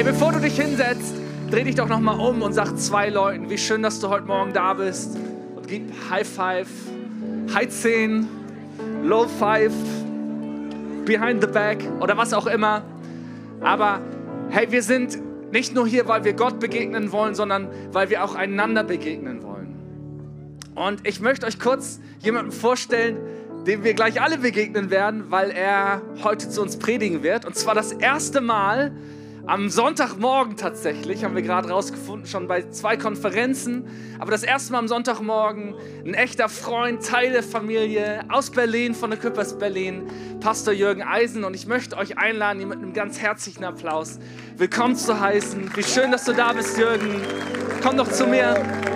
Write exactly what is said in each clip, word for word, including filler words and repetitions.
Hey, bevor du dich hinsetzt, dreh dich doch nochmal um und sag zwei Leuten, wie schön, dass du heute Morgen da bist. Und gib High Five, High zehn, Low Five, Behind the Back oder was auch immer. Aber hey, wir sind nicht nur hier, weil wir Gott begegnen wollen, sondern weil wir auch einander begegnen wollen. Und ich möchte euch kurz jemanden vorstellen, dem wir gleich alle begegnen werden, weil er heute zu uns predigen wird. Und zwar das erste Mal am Sonntagmorgen tatsächlich, haben wir gerade rausgefunden, schon bei zwei Konferenzen. Aber das erste Mal am Sonntagmorgen, ein echter Freund, Teil der Familie aus Berlin, von der Küppers Berlin, Pastor Jürgen Eisen. Und ich möchte euch einladen, ihn mit einem ganz herzlichen Applaus willkommen zu heißen. Wie schön, dass du da bist, Jürgen. Komm doch zu mir.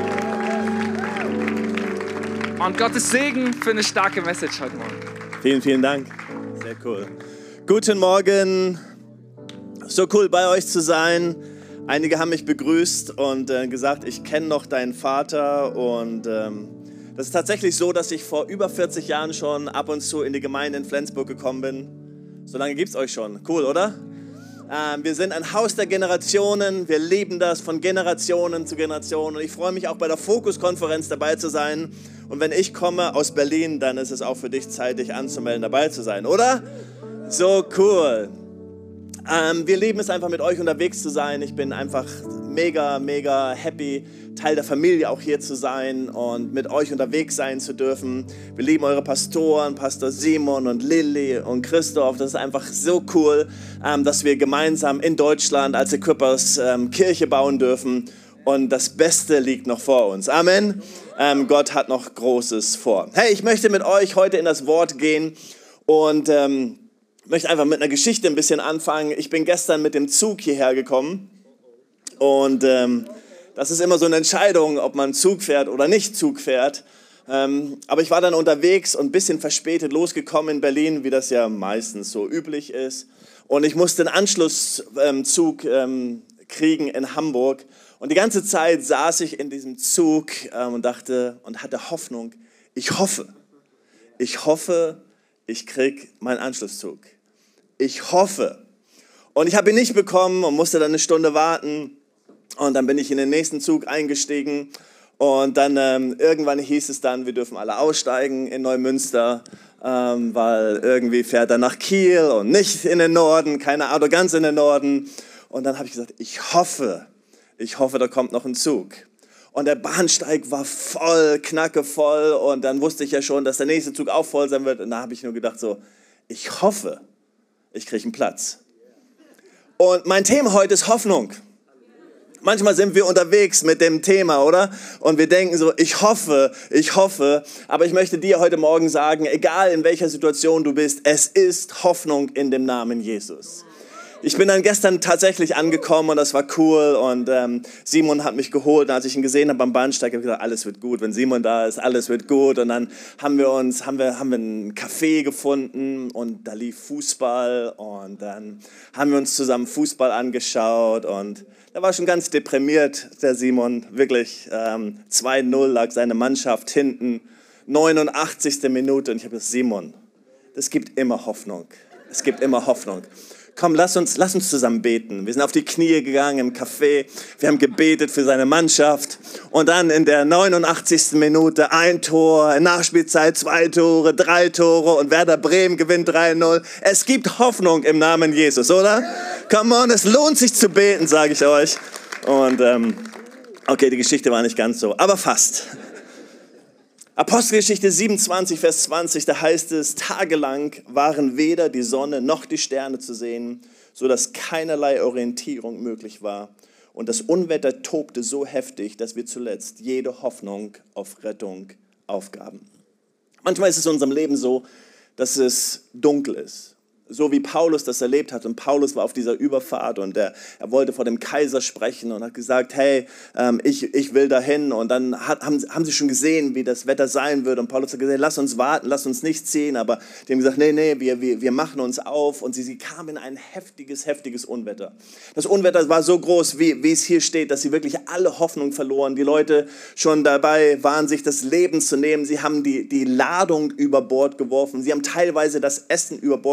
Und Gottes Segen für eine starke Message heute Morgen. Vielen, vielen Dank. Sehr cool. Guten Morgen. So cool, bei euch zu sein. Einige haben mich begrüßt und äh, gesagt, ich kenne noch deinen Vater. Und ähm, das ist tatsächlich so, dass ich vor über vierzig Jahren schon ab und zu in die Gemeinde in Flensburg gekommen bin. So lange gibt es euch schon. Cool, oder? Ähm, wir sind ein Haus der Generationen. Wir lieben das von Generationen zu Generationen. Und ich freue mich auch bei der Fokus-Konferenz dabei zu sein. Und wenn ich komme aus Berlin, dann ist es auch für dich Zeit, dich anzumelden, dabei zu sein, oder? So cool. Ähm, wir lieben es einfach, mit euch unterwegs zu sein. Ich bin einfach mega, mega happy, Teil der Familie auch hier zu sein und mit euch unterwegs sein zu dürfen. Wir lieben eure Pastoren, Pastor Simon und Lilly und Christoph. Das ist einfach so cool, ähm, dass wir gemeinsam in Deutschland als Equippers ähm, Kirche bauen dürfen. Und das Beste liegt noch vor uns. Amen. Ähm, Gott hat noch Großes vor. Hey, ich möchte mit euch heute in das Wort gehen und ähm, möchte einfach mit einer Geschichte ein bisschen anfangen. Ich bin gestern mit dem Zug hierher gekommen und ähm, das ist immer so eine Entscheidung, ob man Zug fährt oder nicht Zug fährt. Ähm, aber ich war dann unterwegs und ein bisschen verspätet losgekommen in Berlin, wie das ja meistens so üblich ist. Und ich musste einen Anschlusszug ähm, kriegen in Hamburg. Und die ganze Zeit saß ich in diesem Zug ähm, und dachte und hatte Hoffnung, ich hoffe, ich hoffe, ich kriege meinen Anschlusszug. Ich hoffe. Und ich habe ihn nicht bekommen und musste dann eine Stunde warten. Und dann bin ich in den nächsten Zug eingestiegen. Und dann ähm, irgendwann hieß es dann, wir dürfen alle aussteigen in Neumünster, ähm, weil irgendwie fährt er nach Kiel und nicht in den Norden, keine Ahnung, ganz in den Norden. Und dann habe ich gesagt, ich hoffe, ich hoffe, da kommt noch ein Zug. Und der Bahnsteig war voll, knackevoll. Und dann wusste ich ja schon, dass der nächste Zug auch voll sein wird. Und da habe ich nur gedacht so, ich hoffe, ich kriege einen Platz. Und mein Thema heute ist Hoffnung. Manchmal sind wir unterwegs mit dem Thema, oder? Und wir denken so, ich hoffe, ich hoffe. Aber ich möchte dir heute Morgen sagen, egal in welcher Situation du bist, es ist Hoffnung in dem Namen Jesus. Ich bin dann gestern tatsächlich angekommen und das war cool und ähm, Simon hat mich geholt. Und als ich ihn gesehen habe am Bahnsteig, habe ich gesagt, alles wird gut. Wenn Simon da ist, alles wird gut. Und dann haben wir uns, haben wir, haben wir einen Café gefunden und da lief Fußball und dann haben wir uns zusammen Fußball angeschaut und da war schon ganz deprimiert, der Simon. Wirklich ähm, zwei null lag seine Mannschaft hinten, neunundachtzigste Minute und ich habe gesagt, Simon, es gibt immer Hoffnung. Es gibt immer Hoffnung. Komm, lass uns, lass uns zusammen beten. Wir sind auf die Knie gegangen im Café. Wir haben gebetet für seine Mannschaft. Und dann in der neunundachtzigsten Minute ein Tor, in Nachspielzeit zwei Tore, drei Tore und Werder Bremen gewinnt drei null. Es gibt Hoffnung im Namen Jesus, oder? Come on, es lohnt sich zu beten, sage ich euch. Und ähm, okay, die Geschichte war nicht ganz so, aber fast. Apostelgeschichte siebenundzwanzig, Vers zwanzig, da heißt es, tagelang waren weder die Sonne noch die Sterne zu sehen, sodass keinerlei Orientierung möglich war. Und das Unwetter tobte so heftig, dass wir zuletzt jede Hoffnung auf Rettung aufgaben. Manchmal ist es in unserem Leben so, dass es dunkel ist. So wie Paulus das erlebt hat. Und Paulus war auf dieser Überfahrt und er, er wollte vor dem Kaiser sprechen und hat gesagt, hey, ähm, ich, ich will dahin. Und dann hat, haben, haben sie schon gesehen, wie das Wetter sein würde. Und Paulus hat gesagt, lass uns warten, lass uns nicht ziehen. Aber die haben gesagt, nee, nee, wir, wir, wir machen uns auf. Und sie, sie kamen in ein heftiges, heftiges Unwetter. Das Unwetter war so groß, wie, wie es hier steht, dass sie wirklich alle Hoffnung verloren. Die Leute schon dabei waren, sich das Leben zu nehmen. Sie haben die, die Ladung über Bord geworfen. Sie haben teilweise das Essen über Bord geworfen.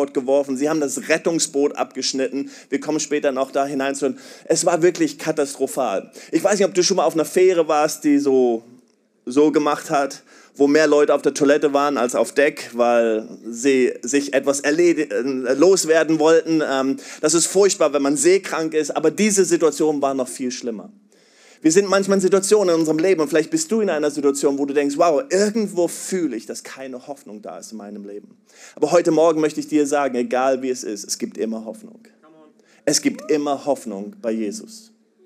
getroffen. Sie haben das Rettungsboot abgeschnitten. Wir kommen später noch da hinein. Es war wirklich katastrophal. Ich weiß nicht, ob du schon mal auf einer Fähre warst, die so, so gemacht hat, wo mehr Leute auf der Toilette waren als auf Deck, weil sie sich etwas erledi- loswerden wollten. Das ist furchtbar, wenn man seekrank ist, aber diese Situation war noch viel schlimmer. Wir sind manchmal in Situationen in unserem Leben und vielleicht bist du in einer Situation, wo du denkst, wow, irgendwo fühle ich, dass keine Hoffnung da ist in meinem Leben. Aber heute Morgen möchte ich dir sagen, egal wie es ist, es gibt immer Hoffnung. Es gibt immer Hoffnung bei Jesus.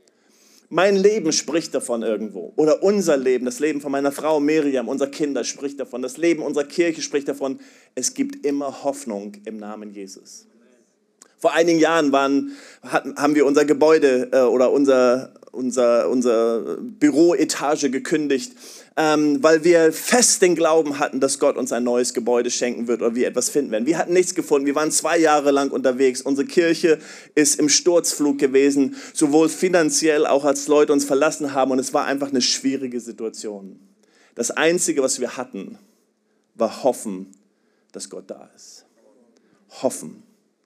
Mein Leben spricht davon irgendwo. Oder unser Leben, das Leben von meiner Frau Miriam, unserer Kinder spricht davon. Das Leben unserer Kirche spricht davon. Es gibt immer Hoffnung im Namen Jesus. Vor einigen Jahren waren, hatten, haben wir unser Gebäude äh, oder unser, unser, unser Büroetage gekündigt, ähm, weil wir fest den Glauben hatten, dass Gott uns ein neues Gebäude schenken wird oder wir etwas finden werden. Wir hatten nichts gefunden. Wir waren zwei Jahre lang unterwegs. Unsere Kirche ist im Sturzflug gewesen, sowohl finanziell auch als Leute uns verlassen haben. Und es war einfach eine schwierige Situation. Das Einzige, was wir hatten, war hoffen, dass Gott da ist. Hoffen.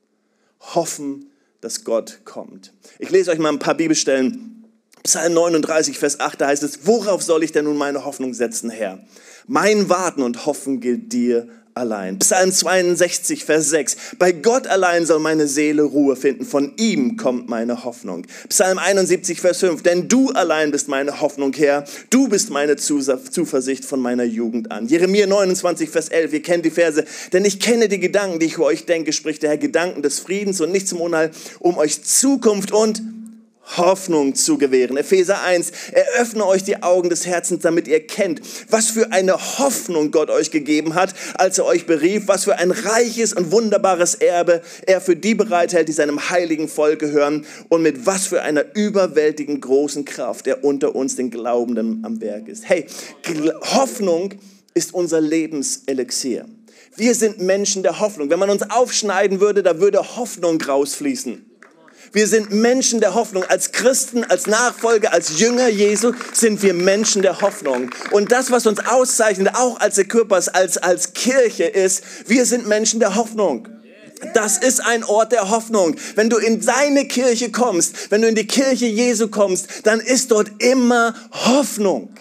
Hoffen, dass Gott kommt. Ich lese euch mal ein paar Bibelstellen. Psalm neununddreißig, Vers acht, da heißt es, worauf soll ich denn nun meine Hoffnung setzen, Herr? Mein Warten und Hoffen gilt dir allein. Psalm zweiundsechzig, Vers sechs, bei Gott allein soll meine Seele Ruhe finden, von ihm kommt meine Hoffnung. Psalm einundsiebzig, Vers fünf, denn du allein bist meine Hoffnung, Herr, du bist meine Zuversicht von meiner Jugend an. Jeremia neunundzwanzig, Vers elf, ihr kennt die Verse, denn ich kenne die Gedanken, die ich für euch denke, spricht der Herr, Gedanken des Friedens und nicht zum Unheil, um euch Zukunft und Hoffnung zu gewähren. Epheser eins, eröffne euch die Augen des Herzens, damit ihr kennt, was für eine Hoffnung Gott euch gegeben hat, als er euch berief, was für ein reiches und wunderbares Erbe er für die bereithält, die seinem heiligen Volk gehören und mit was für einer überwältigend großen Kraft er unter uns, den Glaubenden, am Werk ist. Hey, Hoffnung ist unser Lebenselixier. Wir sind Menschen der Hoffnung. Wenn man uns aufschneiden würde, da würde Hoffnung rausfließen. Wir sind Menschen der Hoffnung. Als Christen, als Nachfolger, als Jünger Jesu sind wir Menschen der Hoffnung. Und das, was uns auszeichnet, auch als Körpers, als, als Kirche ist, wir sind Menschen der Hoffnung. Das ist ein Ort der Hoffnung. Wenn du in seine Kirche kommst, wenn du in die Kirche Jesu kommst, dann ist dort immer Hoffnung.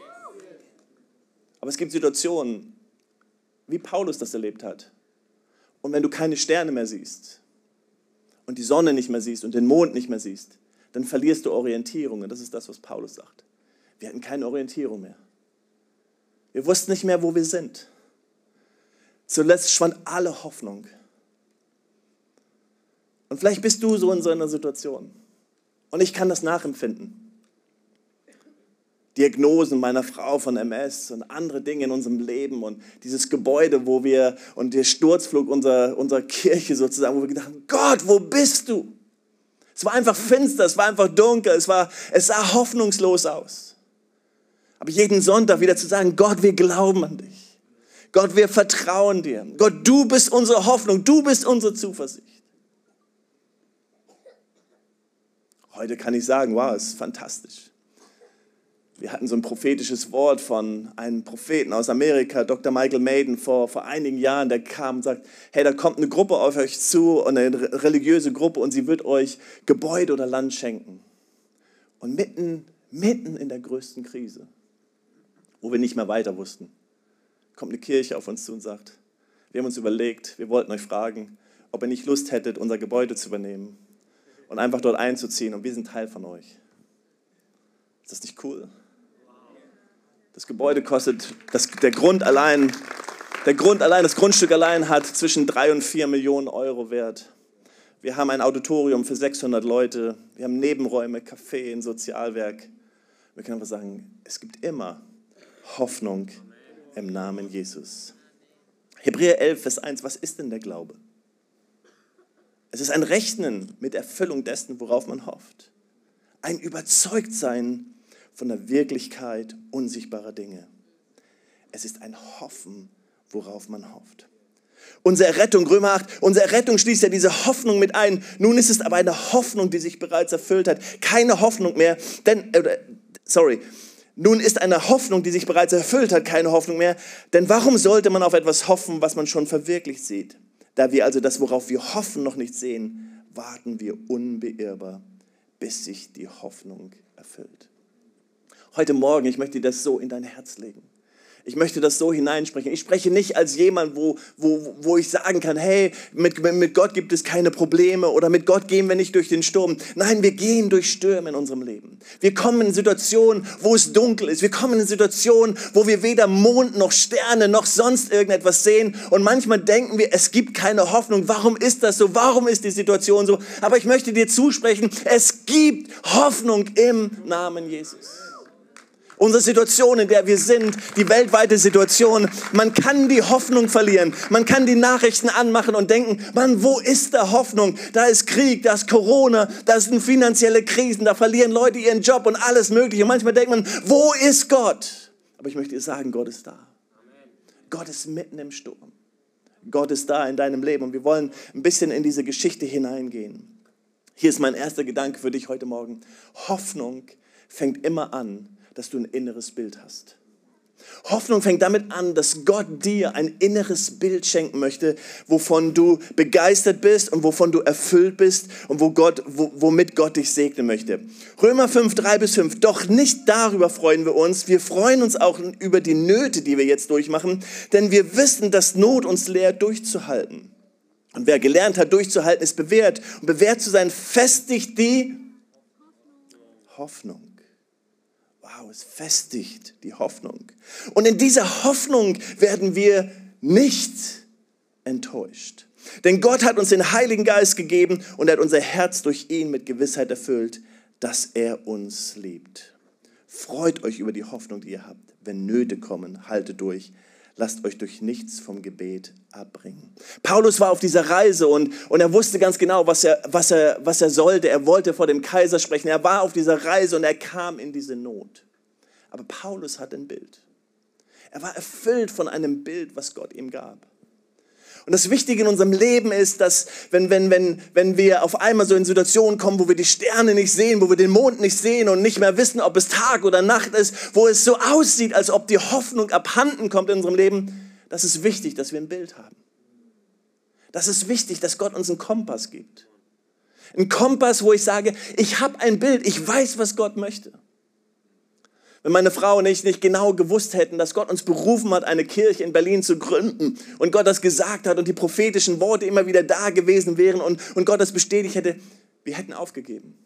Aber es gibt Situationen, wie Paulus das erlebt hat. Und wenn du keine Sterne mehr siehst, und die Sonne nicht mehr siehst und den Mond nicht mehr siehst, dann verlierst du Orientierung. Und das ist das, was Paulus sagt. Wir hatten keine Orientierung mehr. Wir wussten nicht mehr, wo wir sind. Zuletzt schwand alle Hoffnung. Und vielleicht bist du so in so einer Situation. Und ich kann das nachempfinden. Diagnosen meiner Frau von M S und andere Dinge in unserem Leben und dieses Gebäude, wo wir, und der Sturzflug unserer, unserer Kirche sozusagen, wo wir gedacht haben, Gott, wo bist du? Es war einfach finster, es war einfach dunkel, es, war, es sah hoffnungslos aus. Aber jeden Sonntag wieder zu sagen, Gott, wir glauben an dich. Gott, wir vertrauen dir. Gott, du bist unsere Hoffnung, du bist unsere Zuversicht. Heute kann ich sagen, wow, es ist fantastisch. Wir hatten so ein prophetisches Wort von einem Propheten aus Amerika, Doktor Michael Maiden, vor, vor einigen Jahren, der kam und sagt, hey, da kommt eine Gruppe auf euch zu, eine religiöse Gruppe, und sie wird euch Gebäude oder Land schenken. Und mitten, mitten in der größten Krise, wo wir nicht mehr weiter wussten, kommt eine Kirche auf uns zu und sagt, wir haben uns überlegt, wir wollten euch fragen, ob ihr nicht Lust hättet, unser Gebäude zu übernehmen und einfach dort einzuziehen, und wir sind Teil von euch. Ist das nicht cool? Das Gebäude kostet, das, der Grund allein, der Grund allein, das Grundstück allein hat zwischen drei und vier Millionen Euro Wert. Wir haben ein Auditorium für sechshundert Leute, wir haben Nebenräume, Café, ein Sozialwerk. Wir können einfach sagen, es gibt immer Hoffnung im Namen Jesus. Hebräer elf, Vers eins, was ist denn der Glaube? Es ist ein Rechnen mit Erfüllung dessen, worauf man hofft. Ein Überzeugtsein von der Wirklichkeit unsichtbarer Dinge. Es ist ein Hoffen, worauf man hofft. Unsere Errettung, Römer acht, unsere Errettung schließt ja diese Hoffnung mit ein. Nun ist es aber eine Hoffnung, die sich bereits erfüllt hat. Keine Hoffnung mehr, denn, äh, sorry, nun ist eine Hoffnung, die sich bereits erfüllt hat, keine Hoffnung mehr. Denn warum sollte man auf etwas hoffen, was man schon verwirklicht sieht? Da wir also das, worauf wir hoffen, noch nicht sehen, warten wir unbeirrbar, bis sich die Hoffnung erfüllt. Heute Morgen, ich möchte dir das so in dein Herz legen. Ich möchte das so hineinsprechen. Ich spreche nicht als jemand, wo, wo, wo ich sagen kann, hey, mit, mit Gott gibt es keine Probleme oder mit Gott gehen wir nicht durch den Sturm. Nein, wir gehen durch Stürme in unserem Leben. Wir kommen in Situationen, wo es dunkel ist. Wir kommen in Situationen, wo wir weder Mond noch Sterne noch sonst irgendetwas sehen. Und manchmal denken wir, es gibt keine Hoffnung. Warum ist das so? Warum ist die Situation so? Aber ich möchte dir zusprechen, es gibt Hoffnung im Namen Jesus. Unsere Situation, in der wir sind, die weltweite Situation, man kann die Hoffnung verlieren. Man kann die Nachrichten anmachen und denken, Mann, wo ist da Hoffnung? Da ist Krieg, da ist Corona, da sind finanzielle Krisen, da verlieren Leute ihren Job und alles Mögliche. Und manchmal denkt man, wo ist Gott? Aber ich möchte dir sagen, Gott ist da. Gott ist mitten im Sturm. Gott ist da in deinem Leben und wir wollen ein bisschen in diese Geschichte hineingehen. Hier ist mein erster Gedanke für dich heute Morgen. Hoffnung fängt immer an, dass du ein inneres Bild hast. Hoffnung fängt damit an, dass Gott dir ein inneres Bild schenken möchte, wovon du begeistert bist und wovon du erfüllt bist und wo Gott, wo, womit Gott dich segnen möchte. Römer fünf, drei bis fünf. Doch nicht darüber freuen wir uns. Wir freuen uns auch über die Nöte, die wir jetzt durchmachen, denn wir wissen, dass Not uns lehrt, durchzuhalten. Und wer gelernt hat, durchzuhalten, ist bewährt. Und bewährt zu sein, festigt die Hoffnung. Wow, es festigt die Hoffnung. Und in dieser Hoffnung werden wir nicht enttäuscht. Denn Gott hat uns den Heiligen Geist gegeben und er hat unser Herz durch ihn mit Gewissheit erfüllt, dass er uns liebt. Freut euch über die Hoffnung, die ihr habt. Wenn Nöte kommen, haltet durch. Lasst euch durch nichts vom Gebet abbringen. Paulus war auf dieser Reise und, und er wusste ganz genau, was er, was, er, was er sollte. Er wollte vor dem Kaiser sprechen. Er war auf dieser Reise und er kam in diese Not. Aber Paulus hat ein Bild. Er war erfüllt von einem Bild, was Gott ihm gab. Und das Wichtige in unserem Leben ist, dass wenn, wenn, wenn, wenn wir auf einmal so in Situationen kommen, wo wir die Sterne nicht sehen, wo wir den Mond nicht sehen und nicht mehr wissen, ob es Tag oder Nacht ist, wo es so aussieht, als ob die Hoffnung abhanden kommt in unserem Leben, das ist wichtig, dass wir ein Bild haben. Das ist wichtig, dass Gott uns einen Kompass gibt. Ein Kompass, wo ich sage, ich habe ein Bild, ich weiß, was Gott möchte. Wenn meine Frau und ich nicht genau gewusst hätten, dass Gott uns berufen hat, eine Kirche in Berlin zu gründen und Gott das gesagt hat und die prophetischen Worte immer wieder da gewesen wären und, und Gott das bestätigt hätte, wir hätten aufgegeben.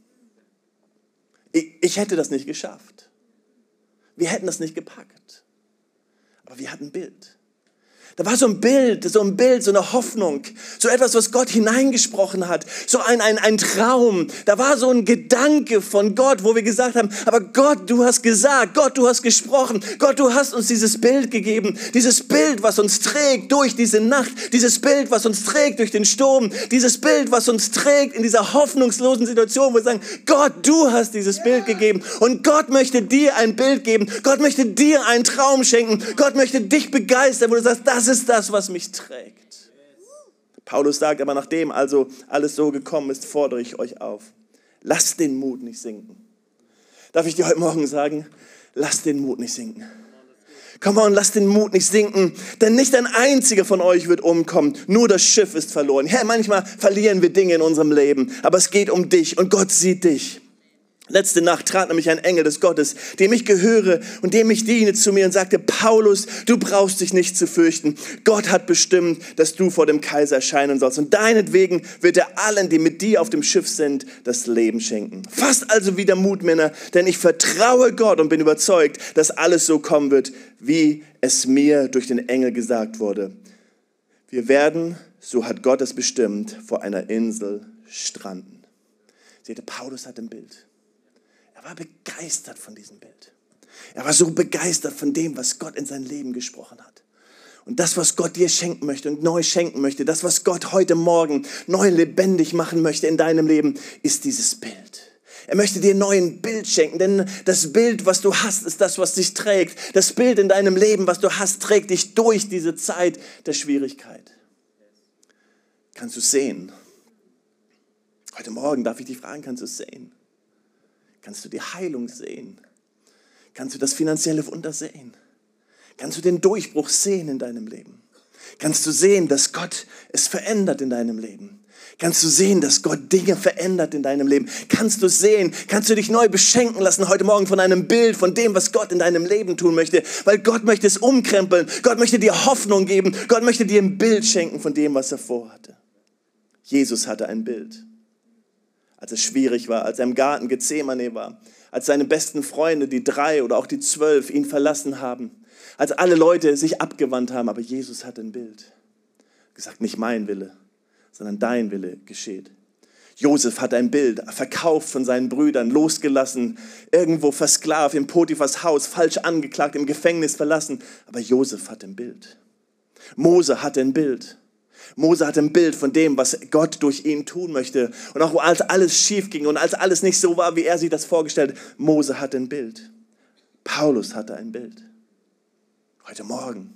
Ich, ich hätte das nicht geschafft. Wir hätten das nicht gepackt. Aber wir hatten ein Bild. Da war so ein Bild, so ein Bild, so eine Hoffnung, so etwas, was Gott hineingesprochen hat, so ein, ein, ein Traum. Da war so ein Gedanke von Gott, wo wir gesagt haben, aber Gott, du hast gesagt, Gott, du hast gesprochen, Gott, du hast uns dieses Bild gegeben, dieses Bild, was uns trägt durch diese Nacht, dieses Bild, was uns trägt durch den Sturm, dieses Bild, was uns trägt in dieser hoffnungslosen Situation, wo wir sagen, Gott, du hast dieses Bild gegeben und Gott möchte dir ein Bild geben, Gott möchte dir einen Traum schenken, Gott möchte dich begeistern, wo du sagst, das ist das, was mich trägt. Paulus sagt aber, nachdem also alles so gekommen ist, fordere ich euch auf. Lasst den Mut nicht sinken. Darf ich dir heute Morgen sagen, lasst den Mut nicht sinken. Come on, lasst den Mut nicht sinken, denn nicht ein einziger von euch wird umkommen, nur das Schiff ist verloren. Ja, manchmal verlieren wir Dinge in unserem Leben, aber es geht um dich und Gott sieht dich. Letzte Nacht trat nämlich ein Engel des Gottes, dem ich gehöre und dem ich diene, zu mir und sagte, Paulus, du brauchst dich nicht zu fürchten. Gott hat bestimmt, dass du vor dem Kaiser erscheinen sollst. Und deinetwegen wird er allen, die mit dir auf dem Schiff sind, das Leben schenken. Fasst also wieder Mut, Männer, denn ich vertraue Gott und bin überzeugt, dass alles so kommen wird, wie es mir durch den Engel gesagt wurde. Wir werden, so hat Gott es bestimmt, vor einer Insel stranden. Seht ihr, Paulus hat ein Bild. Er war begeistert von diesem Bild. Er war so begeistert von dem, was Gott in sein Leben gesprochen hat. Und das, was Gott dir schenken möchte und neu schenken möchte, das, was Gott heute Morgen neu lebendig machen möchte in deinem Leben, ist dieses Bild. Er möchte dir neu ein Bild schenken, denn das Bild, was du hast, ist das, was dich trägt. Das Bild in deinem Leben, was du hast, trägt dich durch diese Zeit der Schwierigkeit. Kannst du es sehen? Heute Morgen darf ich dich fragen, kannst du es sehen? Kannst du die Heilung sehen? Kannst du das finanzielle Wunder sehen? Kannst du den Durchbruch sehen in deinem Leben? Kannst du sehen, dass Gott es verändert in deinem Leben? Kannst du sehen, dass Gott Dinge verändert in deinem Leben? Kannst du sehen, kannst du dich neu beschenken lassen heute Morgen von einem Bild, von dem, was Gott in deinem Leben tun möchte? Weil Gott möchte es umkrempeln. Gott möchte dir Hoffnung geben. Gott möchte dir ein Bild schenken von dem, was er vorhatte. Jesus hatte ein Bild. Als es schwierig war, als er im Garten Gethsemane war, als seine besten Freunde, die drei oder auch die zwölf, ihn verlassen haben, als alle Leute sich abgewandt haben, aber Jesus hatte ein Bild. Er hat gesagt, nicht mein Wille, sondern dein Wille geschieht. Josef hat ein Bild, verkauft von seinen Brüdern, losgelassen, irgendwo versklavt, in Potiphas Haus, falsch angeklagt, im Gefängnis verlassen. Aber Josef hat ein Bild. Mose hatte ein Bild. Mose hatte ein Bild von dem, was Gott durch ihn tun möchte. Und auch als alles schief ging und als alles nicht so war, wie er sich das vorgestellt hat, Mose hatte ein Bild. Paulus hatte ein Bild. Heute Morgen.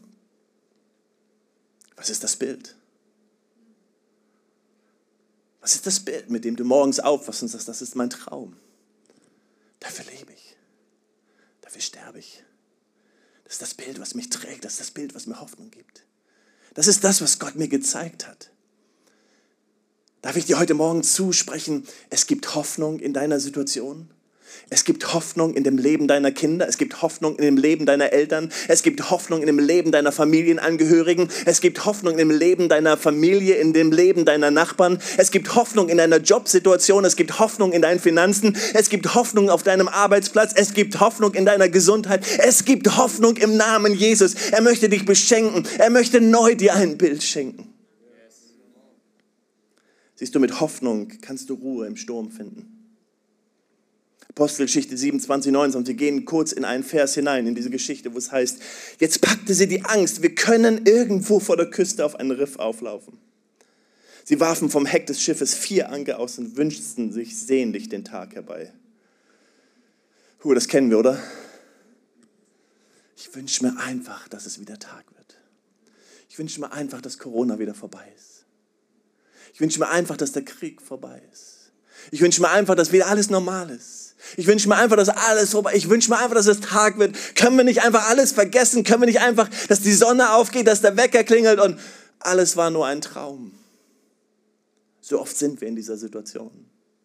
Was ist das Bild? Was ist das Bild, mit dem du morgens aufwachst und sagst, das ist mein Traum? Dafür lebe ich. Dafür sterbe ich. Das ist das Bild, was mich trägt. Das ist das Bild, was mir Hoffnung gibt. Das ist das, was Gott mir gezeigt hat. Darf ich dir heute Morgen zusprechen, es gibt Hoffnung in deiner Situation? Es gibt Hoffnung in dem Leben deiner Kinder. Es gibt Hoffnung in dem Leben deiner Eltern. Es gibt Hoffnung in dem Leben deiner Familienangehörigen. Es gibt Hoffnung in dem Leben deiner Familie, in dem Leben deiner Nachbarn. Es gibt Hoffnung in deiner Jobsituation. Es gibt Hoffnung in deinen Finanzen. Es gibt Hoffnung auf deinem Arbeitsplatz. Es gibt Hoffnung in deiner Gesundheit. Es gibt Hoffnung im Namen Jesus. Er möchte dich beschenken. Er möchte neu dir ein Bild schenken. Siehst du, mit Hoffnung kannst du Ruhe im Sturm finden. Apostelgeschichte siebenundzwanzig, neunundzwanzig, wir gehen kurz in einen Vers hinein, in diese Geschichte, wo es heißt, jetzt packte sie die Angst, wir können irgendwo vor der Küste auf einen Riff auflaufen. Sie warfen vom Heck des Schiffes vier Anker aus und wünschten sich sehnlich den Tag herbei. Puh, das kennen wir, oder? Ich wünsche mir einfach, dass es wieder Tag wird. Ich wünsche mir einfach, dass Corona wieder vorbei ist. Ich wünsche mir einfach, dass der Krieg vorbei ist. Ich wünsche mir einfach, dass wieder alles normal ist. Ich wünsche mir einfach, dass alles vorbei ist. Ich wünsche mir einfach, dass es Tag wird. Können wir nicht einfach alles vergessen? Können wir nicht einfach, dass die Sonne aufgeht, dass der Wecker klingelt und alles war nur ein Traum? So oft sind wir in dieser Situation.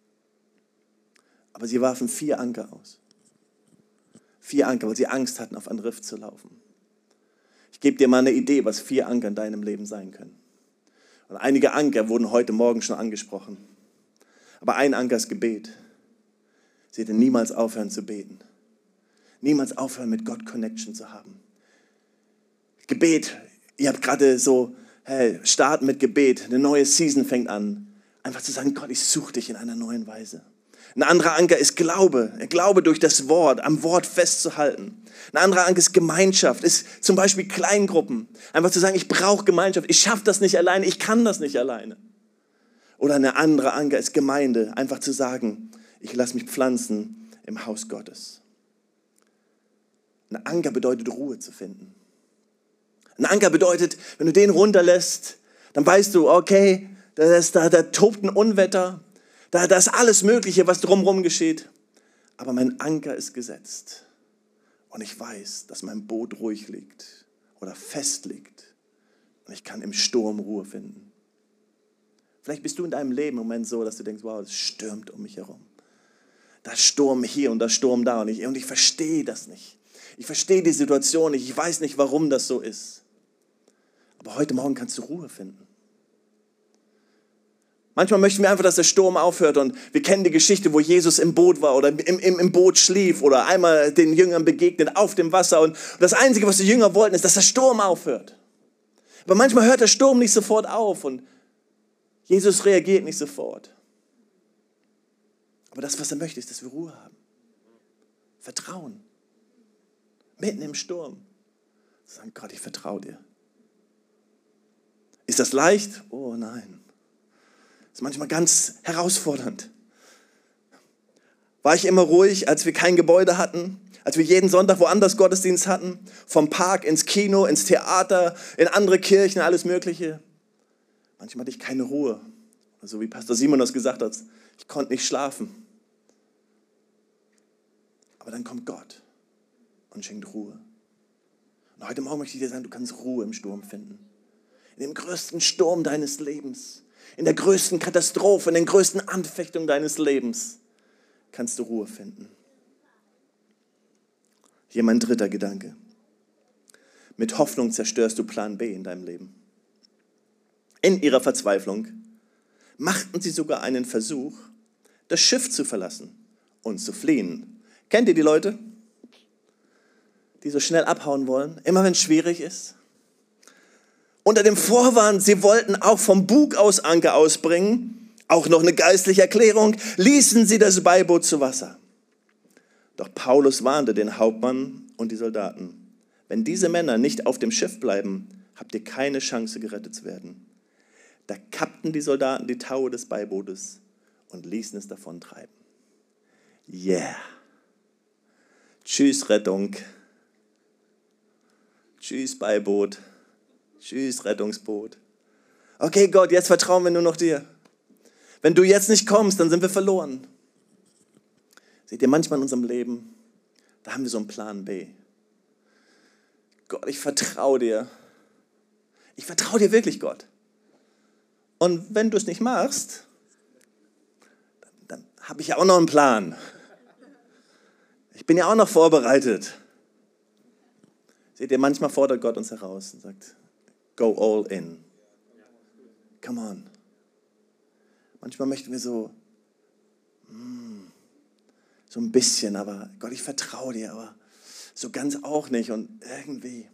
Aber sie warfen vier Anker aus. Vier Anker, weil sie Angst hatten, auf ein Riff zu laufen. Ich gebe dir mal eine Idee, was vier Anker in deinem Leben sein können. Und einige Anker wurden heute Morgen schon angesprochen. Aber ein Anker ist Gebet. Sie hätten niemals aufhören zu beten. Niemals aufhören, mit Gott Connection zu haben. Gebet, ihr habt gerade so, hey, starten mit Gebet, eine neue Season fängt an. Einfach zu sagen, Gott, ich suche dich in einer neuen Weise. Ein anderer Anker ist Glaube. Glaube durch das Wort, am Wort festzuhalten. Ein anderer Anker ist Gemeinschaft, ist zum Beispiel Kleingruppen. Einfach zu sagen, ich brauche Gemeinschaft, ich schaffe das nicht alleine, ich kann das nicht alleine. Oder eine andere Anker ist Gemeinde, einfach zu sagen, ich lasse mich pflanzen im Haus Gottes. Ein Anker bedeutet Ruhe zu finden. Ein Anker bedeutet, wenn du den runterlässt, dann weißt du, okay, da, ist, da, da tobt ein Unwetter, da, da ist alles Mögliche, was drumherum geschieht. Aber mein Anker ist gesetzt. Und ich weiß, dass mein Boot ruhig liegt oder fest liegt. Und ich kann im Sturm Ruhe finden. Vielleicht bist du in deinem Leben im Moment so, dass du denkst, wow, es stürmt um mich herum. Da Sturm hier und da Sturm da und ich, und ich verstehe das nicht. Ich verstehe die Situation nicht. Ich weiß nicht, warum das so ist. Aber heute Morgen kannst du Ruhe finden. Manchmal möchten wir einfach, dass der Sturm aufhört und wir kennen die Geschichte, wo Jesus im Boot war oder im, im, im Boot schlief oder einmal den Jüngern begegnet auf dem Wasser und das Einzige, was die Jünger wollten, ist, dass der Sturm aufhört. Aber manchmal hört der Sturm nicht sofort auf und Jesus reagiert nicht sofort. Aber das, was er möchte, ist, dass wir Ruhe haben. Vertrauen. Mitten im Sturm. Sagen, Gott, ich vertraue dir. Ist das leicht? Oh nein. Das ist manchmal ganz herausfordernd. War ich immer ruhig, als wir kein Gebäude hatten? Als wir jeden Sonntag woanders Gottesdienst hatten? Vom Park ins Kino, ins Theater, in andere Kirchen, alles Mögliche. Manchmal hatte ich keine Ruhe. So wie Pastor Simon das gesagt hat. Ich konnte nicht schlafen. Aber dann kommt Gott und schenkt Ruhe. Und heute Morgen möchte ich dir sagen, du kannst Ruhe im Sturm finden. in dem größten Sturm deines Lebens, in der größten Katastrophe, in den größten Anfechtungen deines Lebens, kannst du Ruhe finden. Hier mein dritter Gedanke. Mit Hoffnung zerstörst du Plan B in deinem Leben. In ihrer Verzweiflung machten sie sogar einen Versuch, das Schiff zu verlassen und zu fliehen. Kennt ihr die Leute, die so schnell abhauen wollen, immer wenn es schwierig ist? Unter dem Vorwand, sie wollten auch vom Bug aus Anker ausbringen, auch noch eine geistliche Erklärung, ließen sie das Beiboot zu Wasser. Doch Paulus warnte den Hauptmann und die Soldaten: Wenn diese Männer nicht auf dem Schiff bleiben, habt ihr keine Chance, gerettet zu werden. Da kappten die Soldaten die Taue des Beibootes und ließen es davon treiben. Yeah. Tschüss Rettung. Tschüss Beiboot. Tschüss Rettungsboot. Okay Gott, jetzt vertrauen wir nur noch dir. Wenn du jetzt nicht kommst, dann sind wir verloren. Seht ihr, manchmal in unserem Leben, da haben wir so einen Plan B. Gott, ich vertraue dir. Ich vertraue dir wirklich, Gott. Und wenn du es nicht machst, dann, dann habe ich ja auch noch einen Plan. Ich bin ja auch noch vorbereitet. Seht ihr, manchmal fordert Gott uns heraus und sagt, go all in. Come on. Manchmal möchten wir so, mm, so ein bisschen, aber Gott, ich vertraue dir, aber so ganz auch nicht und irgendwie.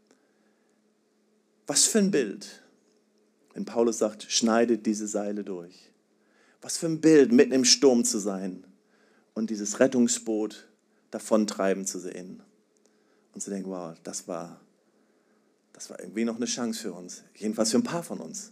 Was für ein Bild, wenn Paulus sagt, schneidet diese Seile durch. Was für ein Bild, mitten im Sturm zu sein und dieses Rettungsboot davontreiben zu sehen. Und zu denken, wow, das war, das war irgendwie noch eine Chance für uns. Jedenfalls für ein paar von uns.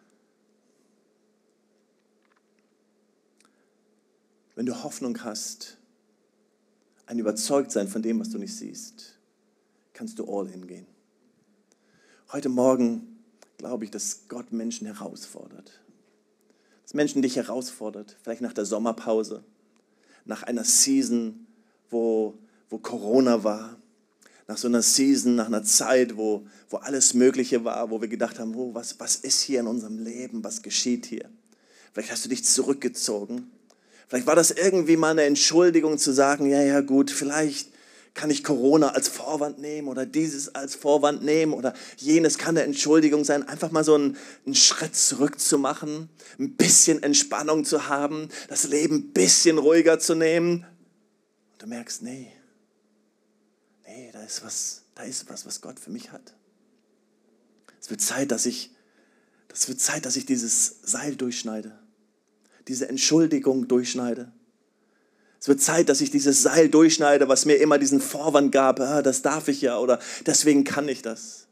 Wenn du Hoffnung hast, ein Überzeugtsein von dem, was du nicht siehst, kannst du all in gehen. Heute Morgen glaube ich, dass Gott Menschen herausfordert. Dass Menschen dich herausfordert, vielleicht nach der Sommerpause, nach einer Season, wo, wo Corona war, nach so einer Season, nach einer Zeit, wo, wo alles Mögliche war, wo wir gedacht haben, oh, was, was ist hier in unserem Leben, was geschieht hier? Vielleicht hast du dich zurückgezogen. Vielleicht war das irgendwie mal eine Entschuldigung zu sagen, ja, ja gut, vielleicht kann ich Corona als Vorwand nehmen oder dieses als Vorwand nehmen oder jenes kann eine Entschuldigung sein, einfach mal so einen, einen Schritt zurück zu machen, ein bisschen Entspannung zu haben, das Leben ein bisschen ruhiger zu nehmen. Und du merkst, nee, nee, da ist was, da ist was, was Gott für mich hat. Es wird Zeit, dass ich, das wird Zeit, dass ich dieses Seil durchschneide, diese Entschuldigung durchschneide. Es wird Zeit, dass ich dieses Seil durchschneide, was mir immer diesen Vorwand gab, ah, das darf ich ja oder deswegen kann ich das.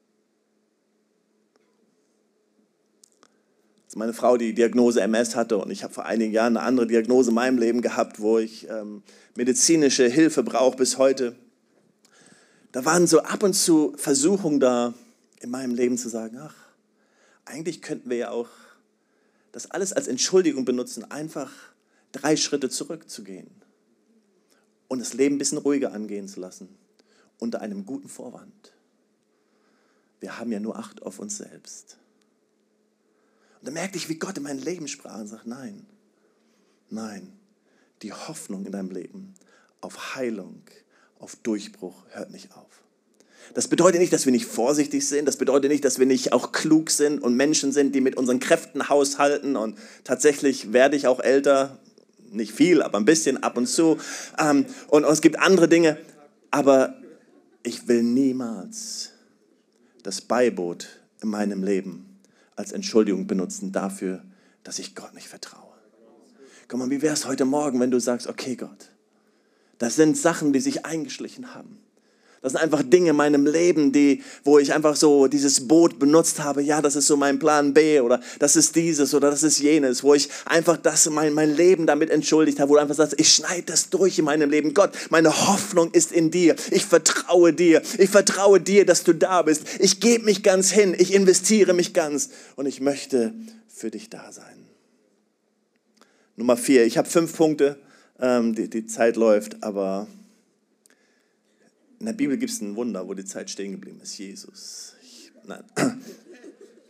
Als meine Frau die Diagnose M S hatte und ich habe vor einigen Jahren eine andere Diagnose in meinem Leben gehabt, wo ich ähm, medizinische Hilfe brauche bis heute, da waren so ab und zu Versuchungen da in meinem Leben zu sagen, ach, eigentlich könnten wir ja auch das alles als Entschuldigung benutzen, einfach drei Schritte zurückzugehen und das Leben ein bisschen ruhiger angehen zu lassen, unter einem guten Vorwand. Wir haben ja nur Acht auf uns selbst. Und dann merkte ich, wie Gott in mein Leben sprach und sagt, nein, nein, die Hoffnung in deinem Leben auf Heilung, auf Durchbruch hört nicht auf. Das bedeutet nicht, dass wir nicht vorsichtig sind. Das bedeutet nicht, dass wir nicht auch klug sind und Menschen sind, die mit unseren Kräften haushalten. Und tatsächlich werde ich auch älter. Nicht viel, aber ein bisschen ab und zu. Und, und es gibt andere Dinge. Aber ich will niemals das Beiboot in meinem Leben als Entschuldigung benutzen dafür, dass ich Gott nicht vertraue. Guck mal, wie wäre es heute Morgen, wenn du sagst, okay Gott, das sind Sachen, die sich eingeschlichen haben. Das sind einfach Dinge in meinem Leben, die, wo ich einfach so dieses Boot benutzt habe. Ja, das ist so mein Plan B oder das ist dieses oder das ist jenes, wo ich einfach das, mein, mein Leben damit entschuldigt habe, wo du einfach sagst, ich schneide das durch in meinem Leben. Gott, meine Hoffnung ist in dir. Ich vertraue dir. Ich vertraue dir, dass du da bist. Ich gebe mich ganz hin. Ich investiere mich ganz und ich möchte für dich da sein. Nummer vier. Ich habe fünf Punkte. Ähm, die, die Zeit läuft, aber in der Bibel gibt es ein Wunder, wo die Zeit stehen geblieben ist. Jesus. Ich, nein.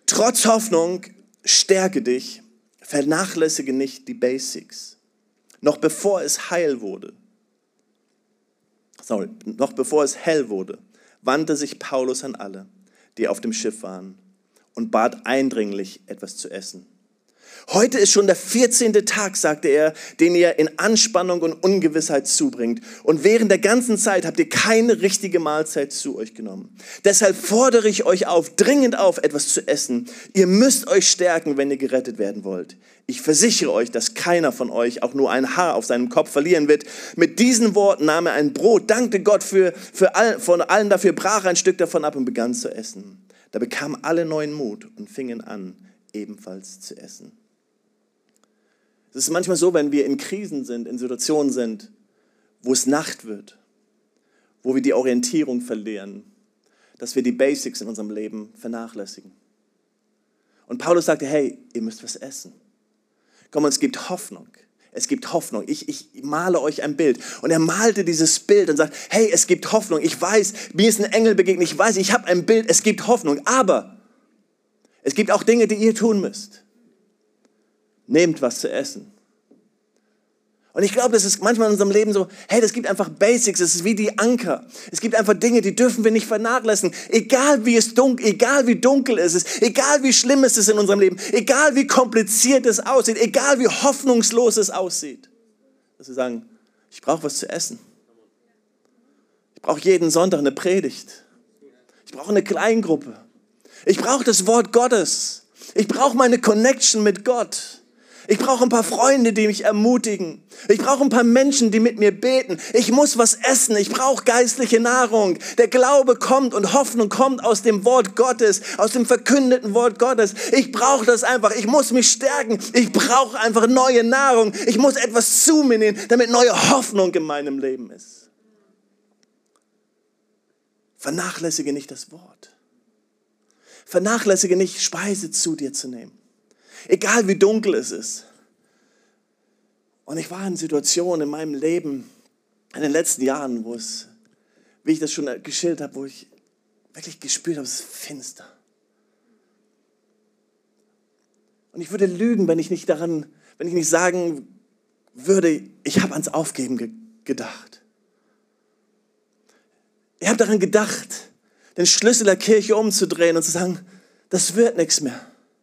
Trotz Hoffnung stärke dich, vernachlässige nicht die Basics. Noch bevor es heil wurde, sorry, noch bevor es hell wurde, wandte sich Paulus an alle, die auf dem Schiff waren, und bat eindringlich, etwas zu essen. Heute ist schon der vierzehnte Tag, sagte er, den ihr in Anspannung und Ungewissheit zubringt. Und während der ganzen Zeit habt ihr keine richtige Mahlzeit zu euch genommen. Deshalb fordere ich euch auf, dringend auf, etwas zu essen. Ihr müsst euch stärken, wenn ihr gerettet werden wollt. Ich versichere euch, dass keiner von euch auch nur ein Haar auf seinem Kopf verlieren wird. Mit diesen Worten nahm er ein Brot, dankte Gott für, für all, von allen dafür, brach ein Stück davon ab und begann zu essen. Da bekamen alle neuen Mut und fingen an, ebenfalls zu essen. Es ist manchmal so, wenn wir in Krisen sind, in Situationen sind, wo es Nacht wird, wo wir die Orientierung verlieren, dass wir die Basics in unserem Leben vernachlässigen. Und Paulus sagte, hey, ihr müsst was essen. Komm, es gibt Hoffnung. Es gibt Hoffnung. Ich, ich male euch ein Bild. Und er malte dieses Bild und sagt, hey, es gibt Hoffnung. Ich weiß, mir ist ein Engel begegnet. Ich weiß, ich habe ein Bild. Es gibt Hoffnung. Aber es gibt auch Dinge, die ihr tun müsst. Nehmt was zu essen. Und ich glaube, das ist manchmal in unserem Leben so, hey, das gibt einfach Basics, es ist wie die Anker. Es gibt einfach Dinge, die dürfen wir nicht vernachlässigen. Egal wie es dunkel, egal wie dunkel es ist, egal wie schlimm es ist in unserem Leben, egal wie kompliziert es aussieht, egal wie hoffnungslos es aussieht. Dass wir sagen, ich brauche was zu essen. Ich brauche jeden Sonntag eine Predigt. Ich brauche eine Kleingruppe. Ich brauche das Wort Gottes. Ich brauche meine Connection mit Gott. Ich brauche ein paar Freunde, die mich ermutigen. Ich brauche ein paar Menschen, die mit mir beten. Ich muss was essen. Ich brauche geistliche Nahrung. Der Glaube kommt und Hoffnung kommt aus dem Wort Gottes, aus dem verkündeten Wort Gottes. Ich brauche das einfach. Ich muss mich stärken. Ich brauche einfach neue Nahrung. Ich muss etwas zu mir nehmen, damit neue Hoffnung in meinem Leben ist. Vernachlässige nicht das Wort. Vernachlässige nicht, Speise zu dir zu nehmen. Egal wie dunkel es ist. Und ich war in Situationen in meinem Leben, in den letzten Jahren, wo es, wie ich das schon geschildert habe, wo ich wirklich gespürt habe, es ist finster. Und ich würde lügen, wenn ich nicht daran, wenn ich nicht sagen würde, ich habe ans Aufgeben ge- gedacht. Ich habe daran gedacht, den Schlüssel der Kirche umzudrehen und zu sagen, das wird nichts mehr.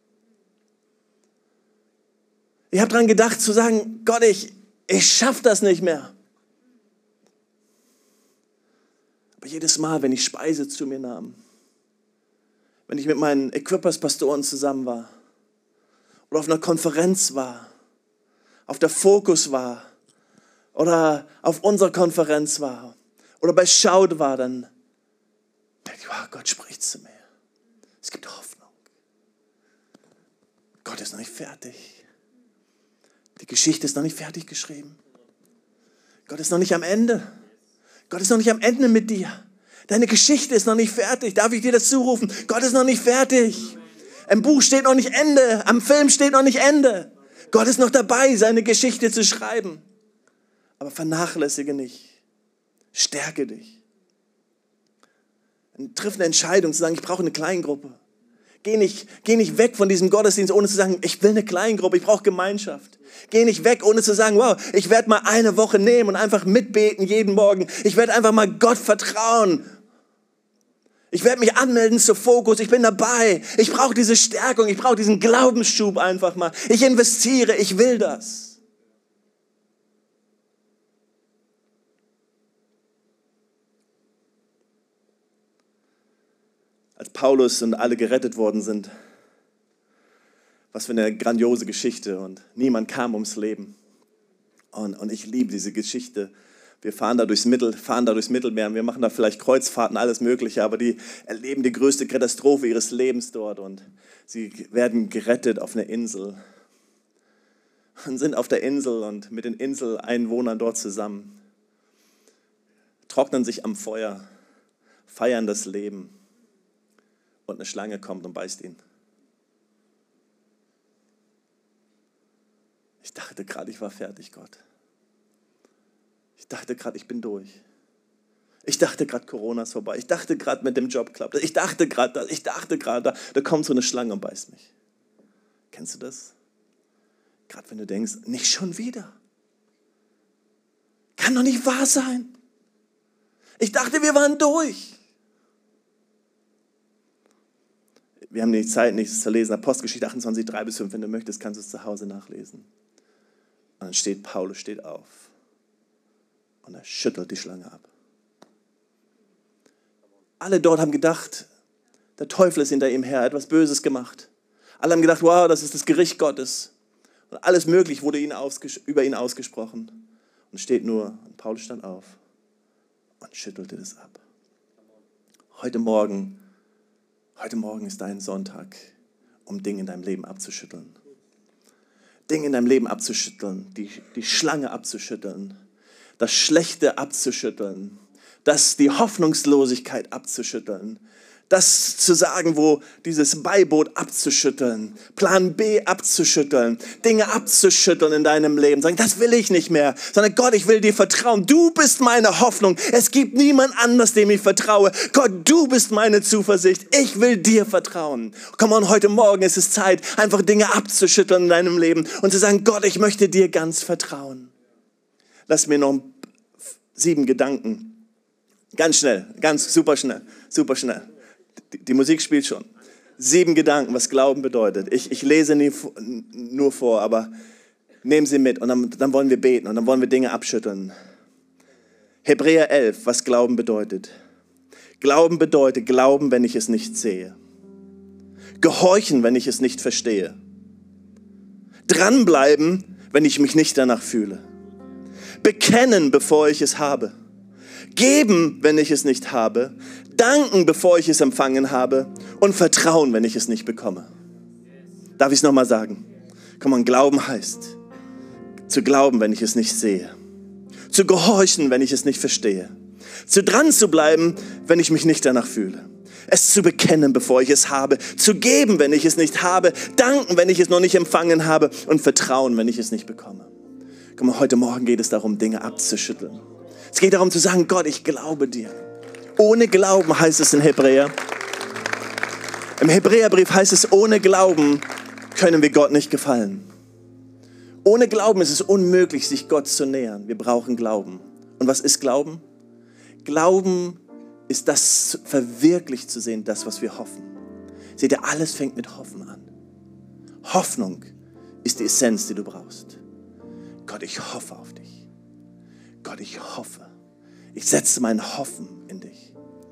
Ich habe daran gedacht zu sagen, Gott, ich, ich schaffe das nicht mehr. Aber jedes Mal, wenn ich Speise zu mir nahm, wenn ich mit meinen Equippers-Pastoren zusammen war oder auf einer Konferenz war, auf der Fokus war oder auf unserer Konferenz war oder bei Schaut war, dann denke ich, wow, Gott spricht zu mir. Es gibt Hoffnung. Gott ist noch nicht fertig. Die Geschichte ist noch nicht fertig geschrieben. Gott ist noch nicht am Ende. Gott ist noch nicht am Ende mit dir. Deine Geschichte ist noch nicht fertig. Darf ich dir das zurufen? Gott ist noch nicht fertig. Im Buch steht noch nicht Ende. Am Film steht noch nicht Ende. Gott ist noch dabei, seine Geschichte zu schreiben. Aber vernachlässige nicht. Stärke dich. Und triff eine Entscheidung zu sagen, ich brauche eine Kleingruppe. Geh nicht, geh nicht weg von diesem Gottesdienst, ohne zu sagen, ich will eine Kleingruppe, ich brauche Gemeinschaft. Geh nicht weg, ohne zu sagen, wow, ich werde mal eine Woche nehmen und einfach mitbeten jeden Morgen. Ich werde einfach mal Gott vertrauen. Ich werde mich anmelden zur Fokus, ich bin dabei. Ich brauche diese Stärkung, ich brauche diesen Glaubensschub einfach mal. Ich investiere, ich will das. Als Paulus und alle gerettet worden sind, was für eine grandiose Geschichte, und niemand kam ums Leben. Und, und ich liebe diese Geschichte. Wir fahren da durchs Mittel, fahren da durchs Mittelmeer und wir machen da vielleicht Kreuzfahrten, alles Mögliche, aber die erleben die größte Katastrophe ihres Lebens dort und sie werden gerettet auf einer Insel und sind auf der Insel und mit den Inseleinwohnern dort zusammen, trocknen sich am Feuer, feiern das Leben. Und eine Schlange kommt und beißt ihn. Ich dachte gerade, ich war fertig, Gott. Ich dachte gerade, ich bin durch. Ich dachte gerade, Corona ist vorbei. Ich dachte gerade, mit dem Job klappt. Ich dachte gerade, ich dachte gerade, da, da kommt so eine Schlange und beißt mich. Kennst du das? Gerade wenn du denkst, nicht schon wieder. Kann doch nicht wahr sein. Ich dachte, wir waren durch. Wir haben die Zeit, nichts zu lesen. Apostelgeschichte achtundzwanzig, drei bis fünf. Wenn du möchtest, kannst du es zu Hause nachlesen. Und dann steht Paulus steht auf. Und er schüttelt die Schlange ab. Alle dort haben gedacht, der Teufel ist hinter ihm her, etwas Böses gemacht. Alle haben gedacht, wow, das ist das Gericht Gottes. Und alles Mögliche wurde ihn ausges- über ihn ausgesprochen. Und steht nur, und Paulus stand auf und schüttelte das ab. Heute Morgen, heute Morgen ist dein Sonntag, um Dinge in deinem Leben abzuschütteln. Dinge in deinem Leben abzuschütteln, die, die Schlange abzuschütteln, das Schlechte abzuschütteln, das die Hoffnungslosigkeit abzuschütteln, das zu sagen, wo dieses Beiboot abzuschütteln, Plan B abzuschütteln, Dinge abzuschütteln in deinem Leben. Sagen, das will ich nicht mehr, sondern Gott, ich will dir vertrauen. Du bist meine Hoffnung. Es gibt niemand anders, dem ich vertraue. Gott, du bist meine Zuversicht. Ich will dir vertrauen. Komm on, heute Morgen ist es Zeit, einfach Dinge abzuschütteln in deinem Leben und zu sagen, Gott, ich möchte dir ganz vertrauen. Lass mir noch sieben Gedanken. Ganz schnell, ganz super schnell, super schnell. Die, die Musik spielt schon. Sieben Gedanken, was Glauben bedeutet. Ich, ich lese nie, nur vor, aber nehmen Sie mit und dann, dann wollen wir beten und dann wollen wir Dinge abschütteln. Hebräer elf, was Glauben bedeutet. Glauben bedeutet Glauben, wenn ich es nicht sehe. Gehorchen, wenn ich es nicht verstehe. Dranbleiben, wenn ich mich nicht danach fühle. Bekennen, bevor ich es habe. Geben, wenn ich es nicht habe. Danken, bevor ich es empfangen habe. Und vertrauen, wenn ich es nicht bekomme. Darf ich es nochmal sagen? Komm on, Glauben heißt, zu glauben, wenn ich es nicht sehe. Zu gehorchen, wenn ich es nicht verstehe. Zu dran zu bleiben, wenn ich mich nicht danach fühle. Es zu bekennen, bevor ich es habe. Zu geben, wenn ich es nicht habe. Danken, wenn ich es noch nicht empfangen habe. Und vertrauen, wenn ich es nicht bekomme. Komm mal, heute Morgen geht es darum, Dinge abzuschütteln. Es geht darum zu sagen, Gott, ich glaube dir. Ohne Glauben heißt es in Hebräer. Im Hebräerbrief heißt es, ohne Glauben können wir Gott nicht gefallen. Ohne Glauben ist es unmöglich, sich Gott zu nähern. Wir brauchen Glauben. Und was ist Glauben? Glauben ist das verwirklicht zu sehen, das, was wir hoffen. Seht ihr, alles fängt mit Hoffen an. Hoffnung ist die Essenz, die du brauchst. Gott, ich hoffe auf dich. Gott, ich hoffe. Ich setze mein Hoffen in dich.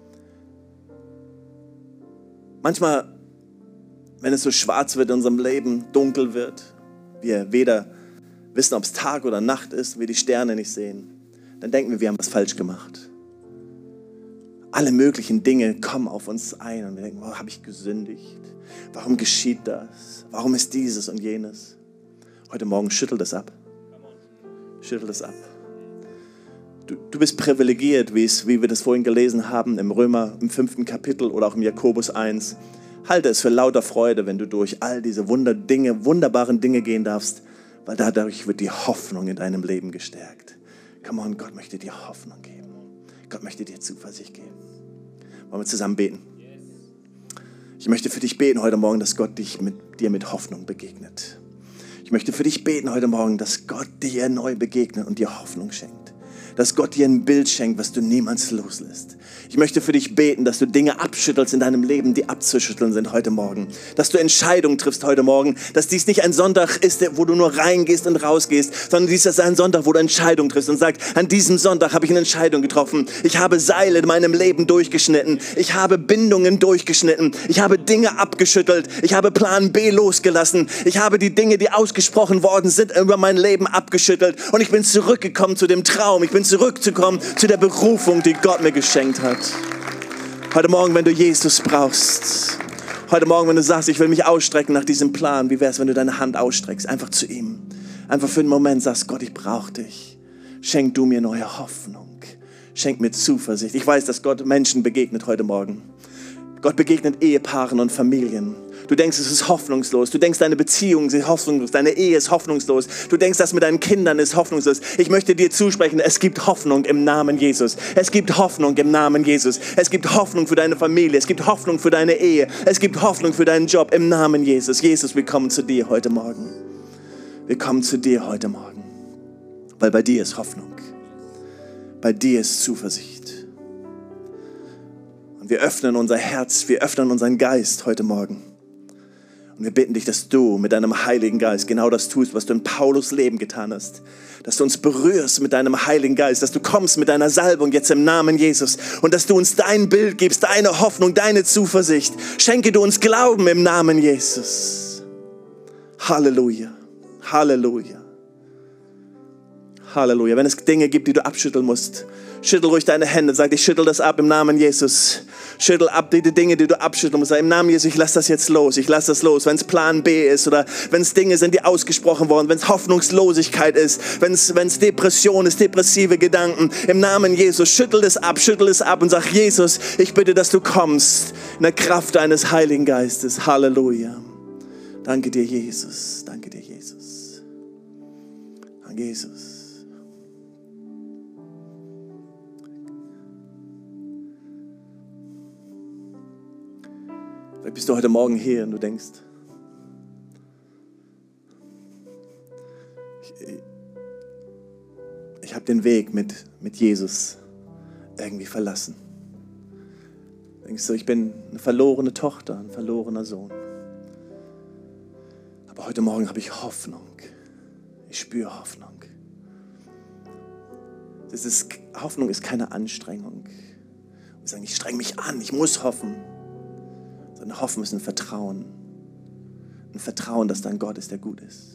Manchmal, wenn es so schwarz wird in unserem Leben, dunkel wird, wir weder wissen, ob es Tag oder Nacht ist, wir die Sterne nicht sehen, dann denken wir, wir haben was falsch gemacht. Alle möglichen Dinge kommen auf uns ein und wir denken, warum habe ich gesündigt? Warum geschieht das? Warum ist dieses und jenes? Heute Morgen schüttel das ab. Schüttel das ab. Du, du bist privilegiert, wie, es, wie wir das vorhin gelesen haben, im Römer, im fünften Kapitel oder auch im Jakobus eins. Halte es für lauter Freude, wenn du durch all diese Wunderdinge, wunderbaren Dinge gehen darfst, weil dadurch wird die Hoffnung in deinem Leben gestärkt. Come on, Gott möchte dir Hoffnung geben. Gott möchte dir Zuversicht geben. Wollen wir zusammen beten? Ich möchte für dich beten heute Morgen, dass Gott dich mit, dir mit Hoffnung begegnet. Ich möchte für dich beten heute Morgen, dass Gott dir neu begegnet und dir Hoffnung schenkt. Dass Gott dir ein Bild schenkt, was du niemals loslässt. Ich möchte für dich beten, dass du Dinge abschüttelst in deinem Leben, die abzuschütteln sind heute Morgen. Dass du Entscheidungen triffst heute Morgen. Dass dies nicht ein Sonntag ist, wo du nur reingehst und rausgehst, sondern dies ist ein Sonntag, wo du Entscheidungen triffst und sagst, an diesem Sonntag habe ich eine Entscheidung getroffen. Ich habe Seile in meinem Leben durchgeschnitten. Ich habe Bindungen durchgeschnitten. Ich habe Dinge abgeschüttelt. Ich habe Plan B losgelassen. Ich habe die Dinge, die ausgesprochen worden sind, über mein Leben abgeschüttelt. Und ich bin zurückgekommen zu dem Traum. Ich bin zurückzukommen zu der Berufung, die Gott mir geschenkt hat. Heute Morgen, wenn du Jesus brauchst, heute Morgen, wenn du sagst, ich will mich ausstrecken nach diesem Plan, wie wäre es, wenn du deine Hand ausstreckst, einfach zu ihm, einfach für einen Moment sagst, Gott, ich brauche dich. Schenk du mir neue Hoffnung. Schenk mir Zuversicht. Ich weiß, dass Gott Menschen begegnet heute Morgen. Gott begegnet Ehepaaren und Familien. Du denkst, es ist hoffnungslos. Du denkst, deine Beziehung ist hoffnungslos. Deine Ehe ist hoffnungslos. Du denkst, das mit deinen Kindern ist hoffnungslos. Ich möchte dir zusprechen, es gibt Hoffnung im Namen Jesus. Es gibt Hoffnung im Namen Jesus. Es gibt Hoffnung für deine Familie. Es gibt Hoffnung für deine Ehe. Es gibt Hoffnung für deinen Job im Namen Jesus. Jesus, wir kommen zu dir heute Morgen. Wir kommen zu dir heute Morgen. Weil bei dir ist Hoffnung. Bei dir ist Zuversicht. Und wir öffnen unser Herz, wir öffnen unseren Geist heute Morgen. Und wir bitten dich, dass du mit deinem Heiligen Geist genau das tust, was du in Paulus Leben getan hast. Dass du uns berührst mit deinem Heiligen Geist, dass du kommst mit deiner Salbung jetzt im Namen Jesus und dass du uns dein Bild gibst, deine Hoffnung, deine Zuversicht. Schenke du uns Glauben im Namen Jesus. Halleluja, Halleluja, Halleluja. Wenn es Dinge gibt, die du abschütteln musst, schüttel ruhig deine Hände, sag, ich schüttel das ab im Namen Jesus. Schüttel ab die Dinge, die du abschütteln musst. Sag, im Namen Jesus, ich lass das jetzt los, ich lass das los. Wenn es Plan B ist oder wenn es Dinge sind, die ausgesprochen wurden, wenn es Hoffnungslosigkeit ist, wenn es wenn es Depression ist, depressive Gedanken, im Namen Jesus, schüttel es ab, schüttel es ab und sag, Jesus, ich bitte, dass du kommst in der Kraft deines Heiligen Geistes. Halleluja. Danke dir, Jesus. Danke dir, Jesus. Danke, Jesus. Vielleicht bist du heute Morgen hier und du denkst, ich, ich habe den Weg mit, mit Jesus irgendwie verlassen. Du denkst so, ich bin eine verlorene Tochter, ein verlorener Sohn. Aber heute Morgen habe ich Hoffnung. Ich spüre Hoffnung. Das ist, Hoffnung ist keine Anstrengung. Wir sagen, ich streng mich an, ich muss hoffen. Sondern Hoffen ist ein Vertrauen. Ein Vertrauen, dass dein Gott ist, der gut ist.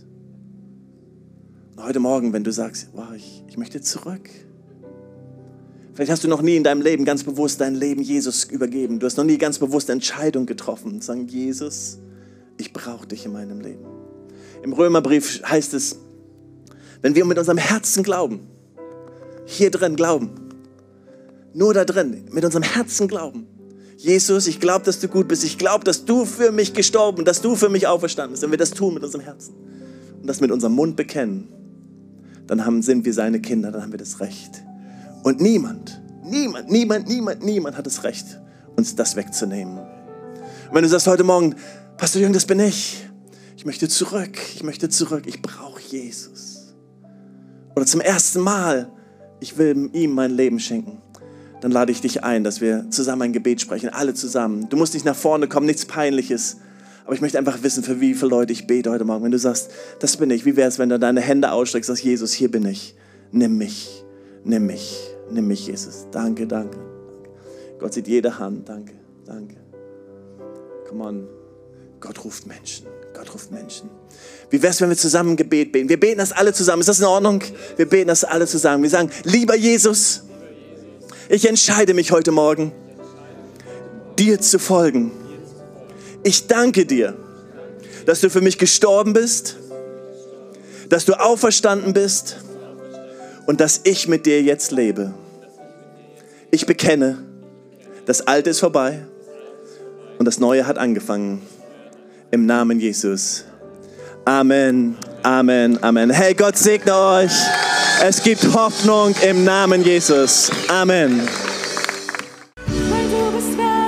Und heute Morgen, wenn du sagst, wow, ich, ich möchte zurück. Vielleicht hast du noch nie in deinem Leben ganz bewusst dein Leben Jesus übergeben. Du hast noch nie ganz bewusst eine Entscheidung getroffen. Und sagen, Jesus, ich brauche dich in meinem Leben. Im Römerbrief heißt es, wenn wir mit unserem Herzen glauben, hier drin glauben, nur da drin, mit unserem Herzen glauben, Jesus, ich glaube, dass du gut bist. Ich glaube, dass du für mich gestorben, dass du für mich auferstanden bist. Wenn wir das tun mit unserem Herzen und das mit unserem Mund bekennen, dann haben, sind wir seine Kinder, dann haben wir das Recht. Und niemand, niemand, niemand, niemand, niemand hat das Recht, uns das wegzunehmen. Und wenn du sagst heute Morgen, Pastor Jürgen, das bin ich. Ich möchte zurück, ich möchte zurück. Ich brauche Jesus. Oder zum ersten Mal, ich will ihm mein Leben schenken. Dann lade ich dich ein, dass wir zusammen ein Gebet sprechen, alle zusammen. Du musst nicht nach vorne kommen, nichts Peinliches. Aber ich möchte einfach wissen, für wie viele Leute ich bete heute Morgen. Wenn du sagst, das bin ich, wie wäre es, wenn du deine Hände ausstreckst, sagst, Jesus, hier bin ich. Nimm mich, nimm mich, nimm mich, Jesus. Danke, danke. Gott sieht jede Hand, danke, danke. Come on. Gott ruft Menschen, Gott ruft Menschen. Wie wäre es, wenn wir zusammen ein Gebet beten? Wir beten das alle zusammen. Ist das in Ordnung? Wir beten das alle zusammen. Wir sagen, lieber Jesus, ich entscheide mich heute Morgen, dir zu folgen. Ich danke dir, dass du für mich gestorben bist, dass du auferstanden bist und dass ich mit dir jetzt lebe. Ich bekenne, das Alte ist vorbei und das Neue hat angefangen. Im Namen Jesus. Amen, Amen, Amen. Hey, Gott segne euch. Es gibt Hoffnung im Namen Jesus. Amen. Weil du bist